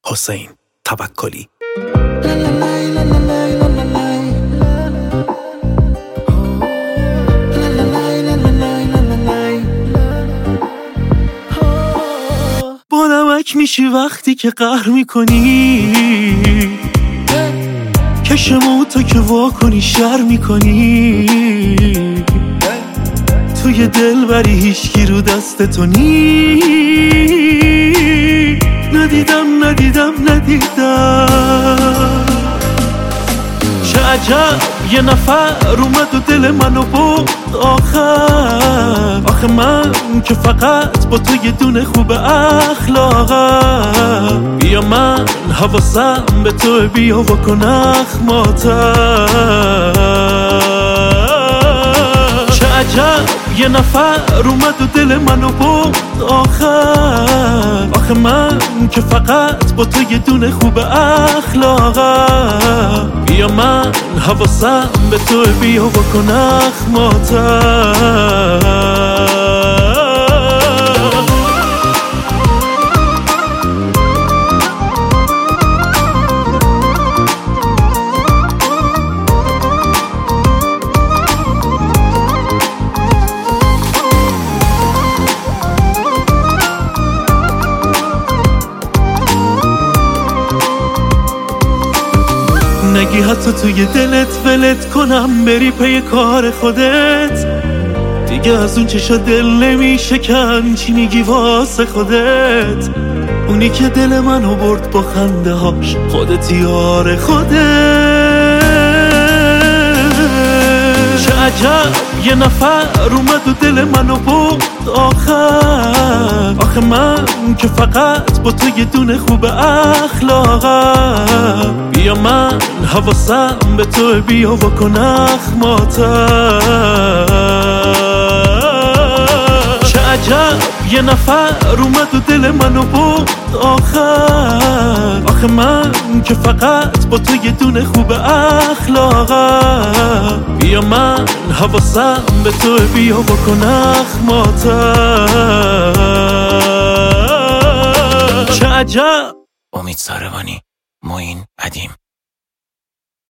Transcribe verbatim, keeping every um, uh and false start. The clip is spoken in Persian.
حسین توکلی. با نمک میشی وقتی که قهر میکنی، کشمو تا که وا کنی شر میکنی، توی دل بری هیچکی رو دست تو نی. ندیدم ندیدم ندیدم چه عجب یه نفر اومد و دل منو برد آخر. آخه من که فقط با تو یه دونه خوب اخلاقم، بیا من حواسم به تو، بیا بکن اخماتم. چه عجب یه نفر اومد و دل منو برد آخر. آخه من که فقط با تو یه دونه خوب اخلاقم، بیا من حواسم به تو، بیا بکن اخماتم. نگی حتی توی دلت ولت کنم بری پی کار خودت، دیگه از اون چشا دل نمیشکن، چی میگی واسه خودت؟ اونی که دل منو برد با خنده هاش، خودت یار خودت. چه عجب یه نفر اومد و دل منو برد آخر. آخه من که فقط با تو یه دونه خوب اخلاقم، بیا من حواسم به تو، بیا بکن اخماتم. چه عجب یه نفر اومد و دل منو برد آخر. آخه من که فقط با تو یه دونه خوب اخلاقم، بیا من حواسم به تو، بیا بکن اخماتم. چه عجب. امید ساروانی، معین ادیم.